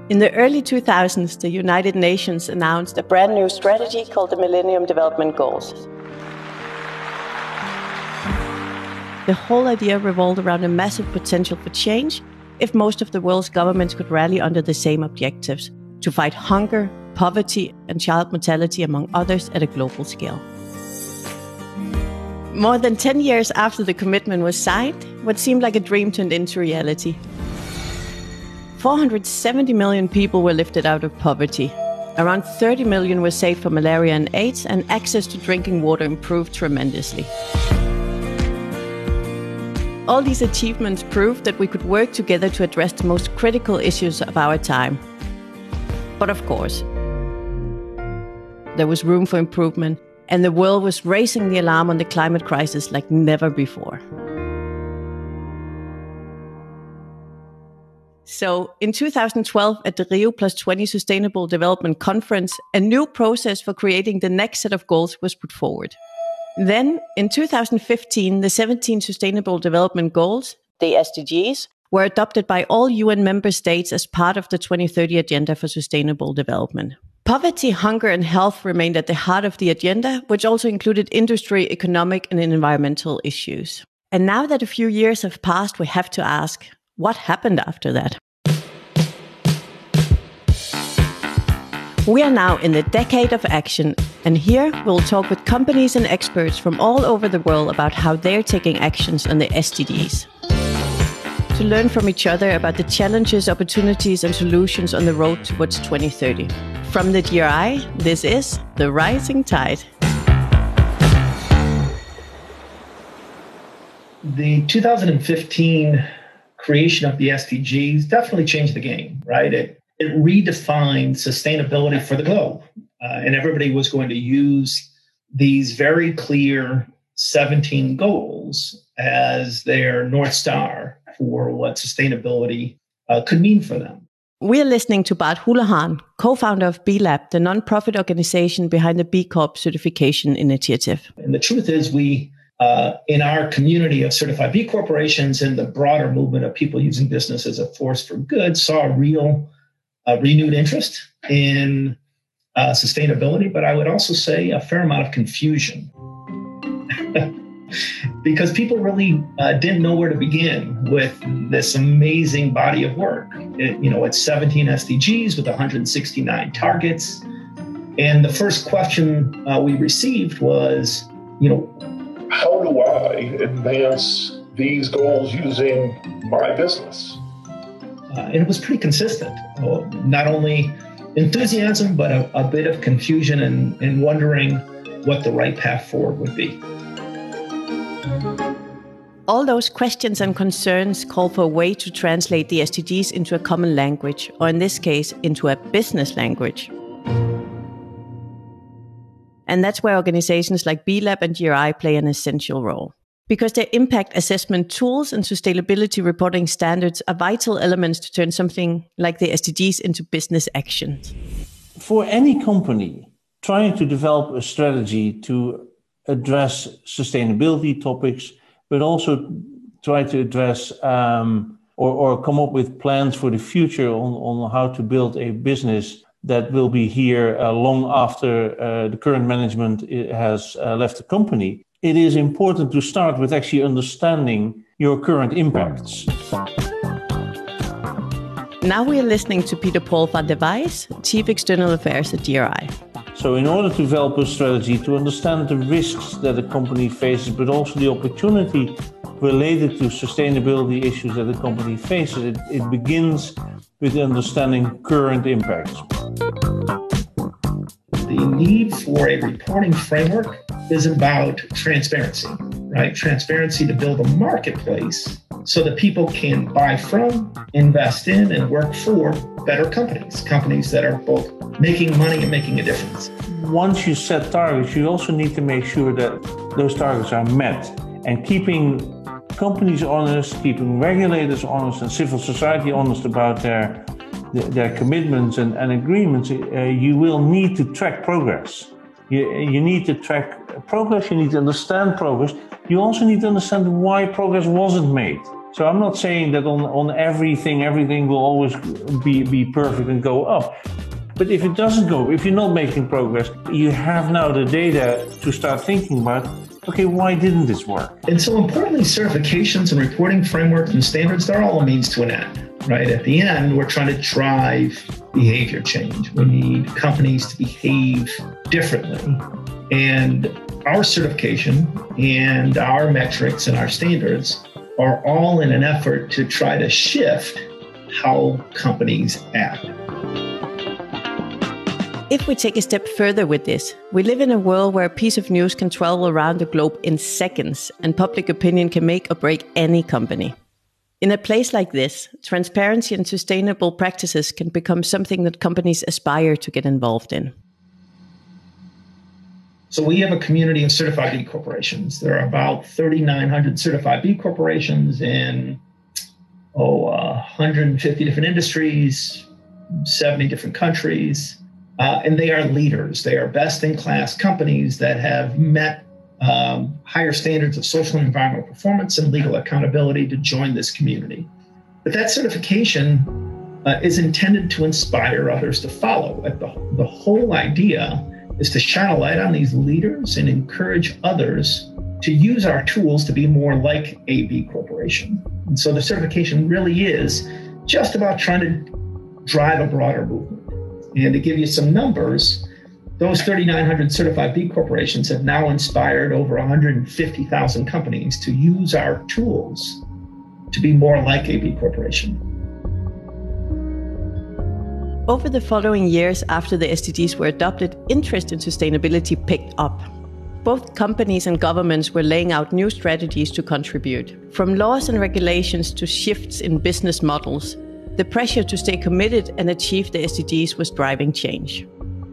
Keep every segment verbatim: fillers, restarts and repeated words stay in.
In the early two thousands, the United Nations announced a brand new strategy called the Millennium Development Goals. The whole idea revolved around a massive potential for change if most of the world's governments could rally under the same objectives, to fight hunger, poverty, and child mortality, among others, at a global scale. More than ten years after the commitment was signed, what seemed like a dream turned into reality. four hundred seventy million people were lifted out of poverty. Around thirty million were saved from malaria and AIDS, and access to drinking water improved tremendously. All these achievements proved that we could work together to address the most critical issues of our time. But of course, there was room for improvement, and the world was raising the alarm on the climate crisis like never before. So, in two thousand twelve, at the Rio plus twenty Sustainable Development Conference, a new process for creating the next set of goals was put forward. Then, in two thousand fifteen, the seventeen Sustainable Development Goals, the S D Gs, were adopted by all U N member states as part of the twenty thirty Agenda for Sustainable Development. Poverty, hunger, and health remained at the heart of the agenda, which also included industry, economic, and environmental issues. And now that a few years have passed, we have to ask, what happened after that? We are now in the decade of action, and here we'll talk with companies and experts from all over the world about how they're taking actions on the S D Gs. To learn from each other about the challenges, opportunities, and solutions on the road towards twenty thirty. From the G R I, this is The Rising Tide. The two thousand fifteen creation of the S D Gs definitely changed the game, right? It, it redefined sustainability for the globe. Uh, and everybody was going to use these very clear seventeen goals as their North Star for what sustainability uh, could mean for them. We're listening to Bart Houlihan, co-founder of B Lab, the non-profit organization behind the B Corp certification initiative. And the truth is, we, uh, in our community of certified B corporations and the broader movement of people using business as a force for good, saw a real uh, renewed interest in uh, sustainability, but I would also say a fair amount of confusion. Because people really uh, didn't know where to begin with this amazing body of work. It, you know, it's seventeen S D Gs with one hundred sixty-nine targets. And the first question uh, we received was, you know, how do I advance these goals using my business? Uh, and it was pretty consistent. Uh, not only enthusiasm, but a, a bit of confusion and, and wondering what the right path forward would be. All those questions and concerns call for a way to translate the S D Gs into a common language, or in this case, into a business language. And that's where organizations like B Lab and G R I play an essential role. Because their impact assessment tools and sustainability reporting standards are vital elements to turn something like the S D Gs into business actions. For any company trying to develop a strategy to address sustainability topics, but also try to address um, or, or come up with plans for the future on, on how to build a business that will be here uh, long after uh, the current management has uh, left the company. It is important to start with actually understanding your current impacts. Now we are listening to Peter Paul van der Wijs, Chief External Affairs at G R I. So in order to develop a strategy to understand the risks that a company faces, but also the opportunity related to sustainability issues that a company faces, it, it begins with understanding current impacts. The need for a reporting framework is about transparency, right? Transparency to build a marketplace so that people can buy from, invest in, and work for better companies, companies that are both making money and making a difference. Once you set targets, you also need to make sure that those targets are met. And keeping companies honest, keeping regulators honest, and civil society honest about their their commitments and, and agreements, uh, you will need to track progress. You, you need to track progress, you need to understand progress. You also need to understand why progress wasn't made. So I'm not saying that on, on everything, everything will always be, be perfect and go up. But if it doesn't go, if you're not making progress, you have now the data to start thinking about, okay, why didn't this work? And so importantly, certifications and reporting frameworks and standards, they're all a means to an end, right? At the end, we're trying to drive behavior change. We need companies to behave differently. And our certification and our metrics and our standards are all in an effort to try to shift how companies act. If we take a step further with this, we live in a world where a piece of news can travel around the globe in seconds, and public opinion can make or break any company. In a place like this, transparency and sustainable practices can become something that companies aspire to get involved in. So we have a community of certified B corporations. There are about thirty-nine hundred certified B corporations in oh, uh, one hundred fifty different industries, seventy different countries. Uh, and they are leaders. They are best-in-class companies that have met um, higher standards of social and environmental performance and legal accountability to join this community. But that certification uh, is intended to inspire others to follow. The, the whole idea is to shine a light on these leaders and encourage others to use our tools to be more like a B corporation. And so the certification really is just about trying to drive a broader movement. And to give you some numbers, those thirty-nine hundred certified B corporations have now inspired over one hundred fifty thousand companies to use our tools to be more like a B corporation. Over the following years after the S D Gs were adopted, interest in sustainability picked up. Both companies and governments were laying out new strategies to contribute. From laws and regulations to shifts in business models, the pressure to stay committed and achieve the S D Gs was driving change.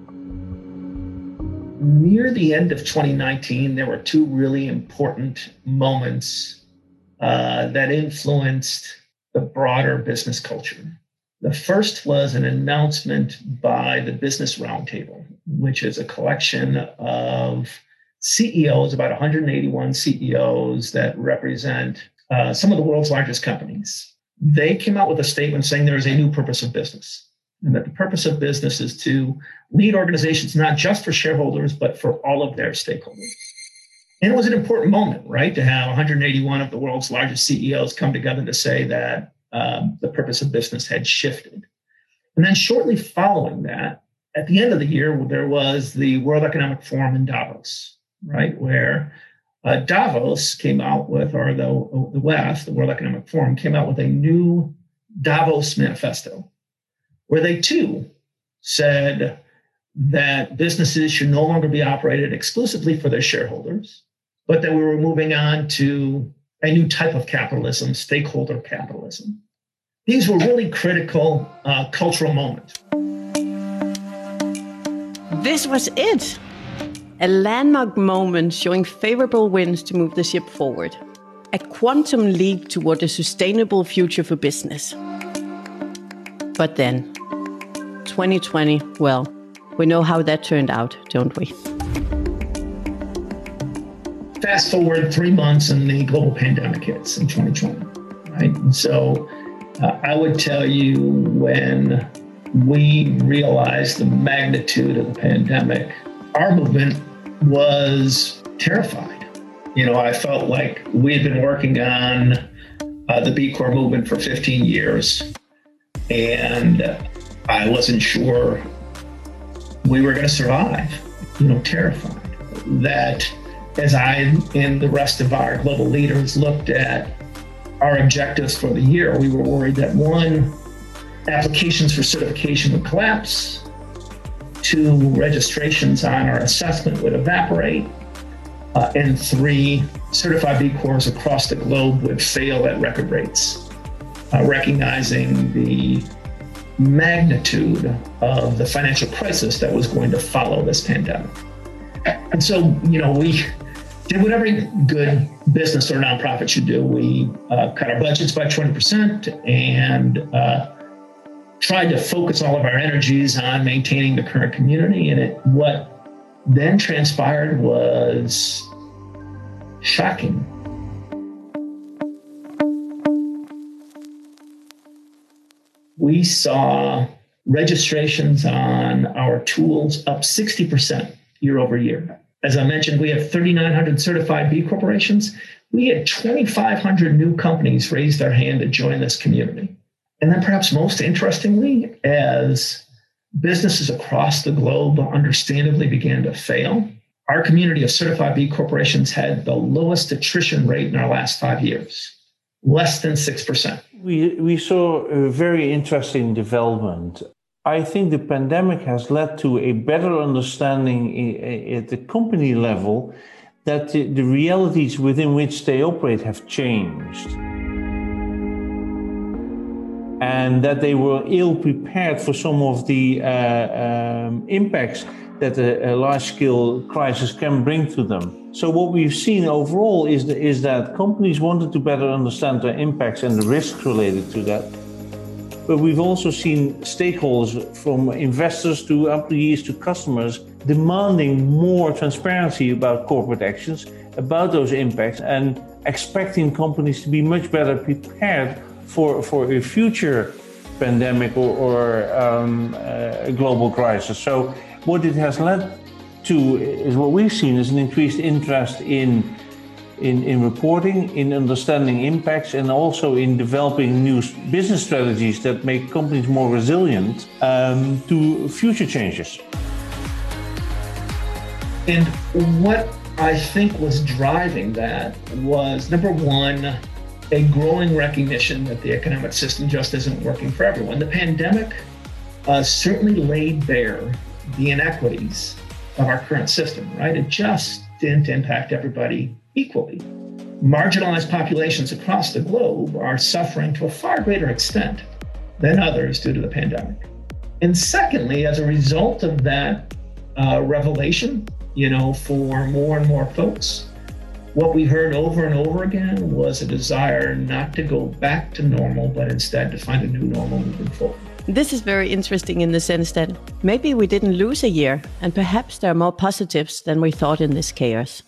Near the end of twenty nineteen, there were two really important moments uh, that influenced the broader business culture. The first was an announcement by the Business Roundtable, which is a collection of C E Os, about one hundred eighty-one C E Os that represent uh, some of the world's largest companies. They came out with a statement saying there is a new purpose of business, and that the purpose of business is to lead organizations not just for shareholders, but for all of their stakeholders. And it was an important moment, right, to have one hundred eighty-one of the world's largest C E Os come together to say that um, the purpose of business had shifted. And then shortly following that, at the end of the year, there was the World Economic Forum in Davos, right, where Uh, Davos came out with, or the, the W E F, the World Economic Forum, came out with a new Davos manifesto, where they too said that businesses should no longer be operated exclusively for their shareholders, but that we were moving on to a new type of capitalism, stakeholder capitalism. These were really critical uh, cultural moments. This was it. A landmark moment showing favorable winds to move the ship forward. A quantum leap toward a sustainable future for business. But then, twenty twenty, well, we know how that turned out, don't we? Fast forward three months and the global pandemic hits in twenty twenty, right? And so uh, I would tell you, when we realized the magnitude of the pandemic, our movement was terrified. You know, I felt like we had been working on uh, the B Corp movement for fifteen years, and I wasn't sure we were going to survive. You know, terrified that as I and the rest of our global leaders looked at our objectives for the year, we were worried that one, applications for certification would collapse. Two, registrations on our assessment would evaporate. Uh, and three, certified B Corps across the globe would fail at record rates, uh, recognizing the magnitude of the financial crisis that was going to follow this pandemic. And so, you know, we did what every good business or nonprofit should do. We uh, cut our budgets by twenty percent and uh, tried to focus all of our energies on maintaining the current community. And it, what then transpired was shocking. we saw registrations on our tools up sixty percent year over year. As I mentioned, we have thirty-nine hundred certified B corporations. We had twenty-five hundred new companies raise their hand to join this community. And then perhaps most interestingly, as businesses across the globe understandably began to fail, our community of certified B corporations had the lowest attrition rate in our last five years, less than six percent. We, we saw a very interesting development. I think the pandemic has led to a better understanding at the company level that the, the realities within which they operate have changed. And that they were ill prepared for some of the uh, um, impacts that a, a large-scale crisis can bring to them. So what we've seen overall is, the, is that companies wanted to better understand their impacts and the risks related to that. But we've also seen stakeholders, from investors to employees to customers, demanding more transparency about corporate actions, about those impacts, and expecting companies to be much better prepared for, for a future pandemic or, or um, a global crisis. So what it has led to is what we've seen is an increased interest in, in, in reporting, in understanding impacts, and also in developing new business strategies that make companies more resilient um, to future changes. And what I think was driving that was, number one, a growing recognition that the economic system just isn't working for everyone. The pandemic uh, certainly laid bare the inequities of our current system, right? It just didn't impact everybody equally. Marginalized populations across the globe are suffering to a far greater extent than others due to the pandemic. And secondly, as a result of that uh, revelation, you know, for more and more folks, what we heard over and over again was a desire not to go back to normal, but instead to find a new normal moving forward. This is very interesting in the sense that maybe we didn't lose a year, and perhaps there are more positives than we thought in this chaos.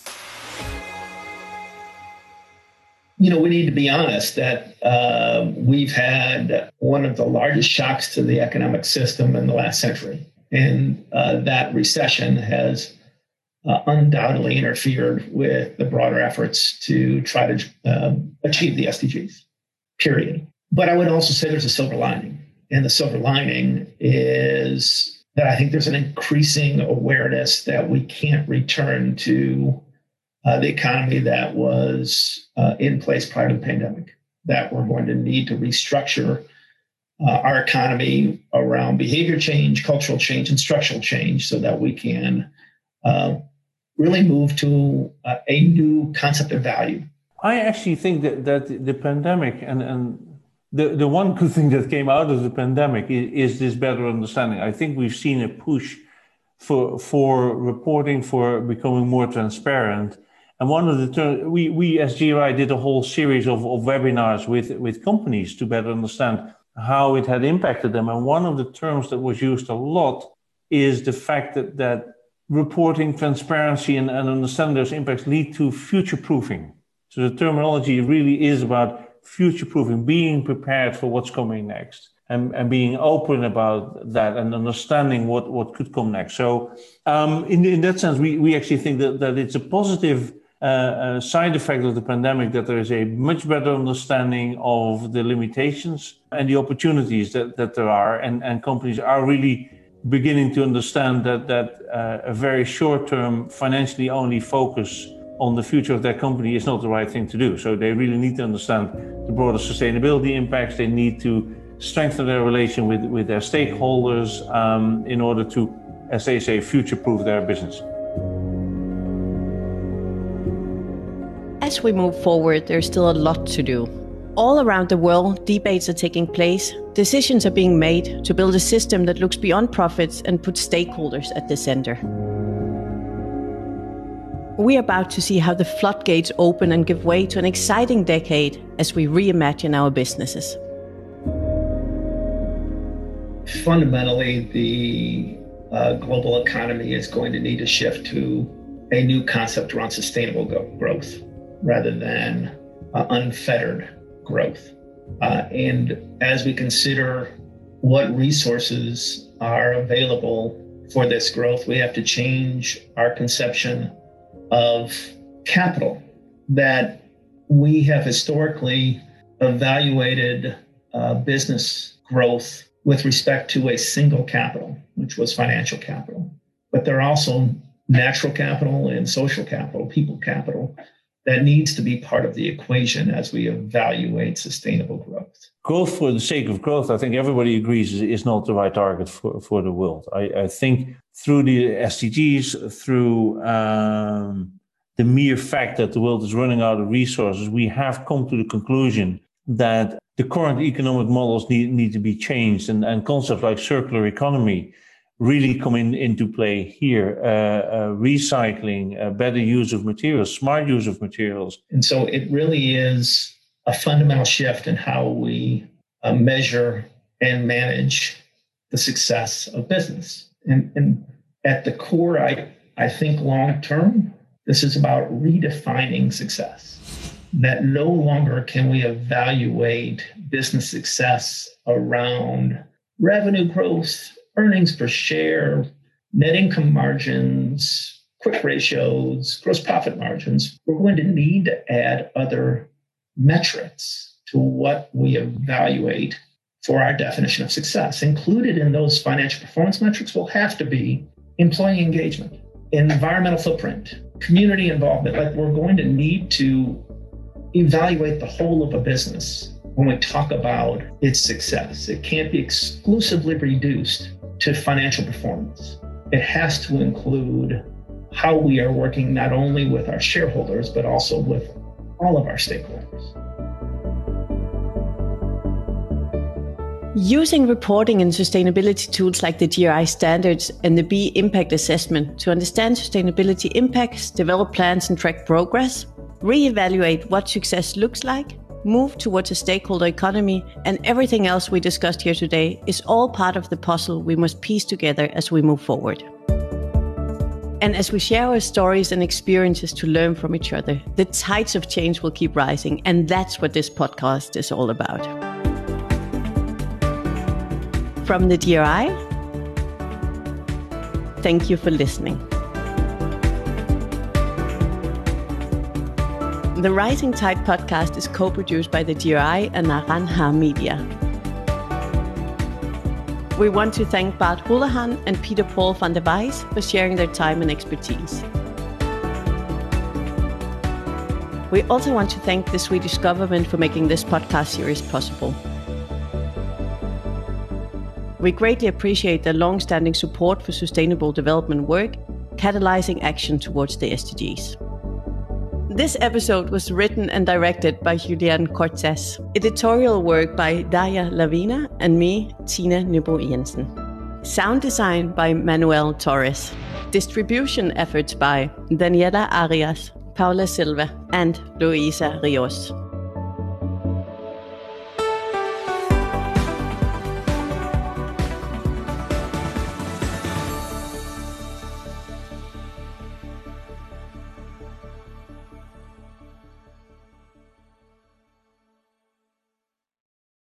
You know, we need to be honest that uh, we've had one of the largest shocks to the economic system in the last century. And uh, that recession has uh, undoubtedly interfered with the broader efforts to try to uh, achieve the S D Gs, period. But I would also say there's a silver lining. And the silver lining is that I think there's an increasing awareness that we can't return to uh, the economy that was uh, in place prior to the pandemic, that we're going to need to restructure uh, our economy around behavior change, cultural change, and structural change so that we can uh, really move to uh, a new concept of value. I actually think that, that the pandemic and, and The, the one good thing that came out of the pandemic is, is this better understanding. I think we've seen a push for for reporting, for becoming more transparent. And one of the terms, we, we as G R I did a whole series of, of webinars with, with companies to better understand how it had impacted them. And one of the terms that was used a lot is the fact that, that reporting, transparency, and, and understanding those impacts lead to future-proofing. So the terminology really is about future-proofing, being prepared for what's coming next, and, and being open about that and understanding what, what could come next. So um, in, in that sense, we, we actually think that, that it's a positive uh, uh, side effect of the pandemic, that there is a much better understanding of the limitations and the opportunities that, that there are. And, and companies are really beginning to understand that, that uh, a very short-term, financially only focus on the future of their company is not the right thing to do. So they really need to understand the broader sustainability impacts. They need to strengthen their relation with, with their stakeholders um, in order to, as they say, future-proof their business. As we move forward, there's still a lot to do. All around the world, debates are taking place. Decisions are being made to build a system that looks beyond profits and puts stakeholders at the center. We're about to see how the floodgates open and give way to an exciting decade as we reimagine our businesses. Fundamentally, the uh, global economy is going to need to shift to a new concept around sustainable growth rather than uh, unfettered growth. Uh, and as we consider what resources are available for this growth, we have to change our conception of capital, that we have historically evaluated uh, business growth with respect to a single capital, which was financial capital. But there are also natural capital and social capital, people capital, that needs to be part of the equation as we evaluate sustainable growth. Growth for the sake of growth, I think everybody agrees, is, is not the right target for, for the world. I, I think through the S D Gs, through um, the mere fact that the world is running out of resources, we have come to the conclusion that the current economic models need, need to be changed, and, and concepts like circular economy really come in, into play here. Uh, uh, recycling, uh, better use of materials, smart use of materials. And so it really is a fundamental shift in how we uh, measure and manage the success of business. And, and at the core, I, I think long term, this is about redefining success. That no longer can we evaluate business success around revenue growth, earnings per share, net income margins, quick ratios, gross profit margins. We're going to need to add other metrics to what we evaluate for our definition of success. Included in those financial performance metrics will have to be employee engagement, environmental footprint, community involvement. Like, we're going to need to evaluate the whole of a business when we talk about its success. It can't be exclusively reduced to financial performance. It has to include how we are working not only with our shareholders, but also with all of our stakeholders. Using reporting and sustainability tools like the G R I standards and the B impact assessment to understand sustainability impacts, develop plans and track progress, reevaluate what success looks like, move towards a stakeholder economy, and everything else we discussed here today is all part of the puzzle we must piece together as we move forward. And as we share our stories and experiences to learn from each other, the tides of change will keep rising, and that's what this podcast is all about. From the D R I, thank you for listening. The Rising Tide podcast is co-produced by the D R I and Naranja Media. We want to thank Bart Houlihan and Peter Paul van der Weijs for sharing their time and expertise. We also want to thank the Swedish government for making this podcast series possible. We greatly appreciate their long-standing support for sustainable development work, catalyzing action towards the S D Gs. This episode was written and directed by Julian Cortez. Editorial work by Daya Lavina and me, Tina Nybo Jensen. Sound design by Manuel Torres. Distribution efforts by Daniela Arias, Paula Silva, and Luisa Rios.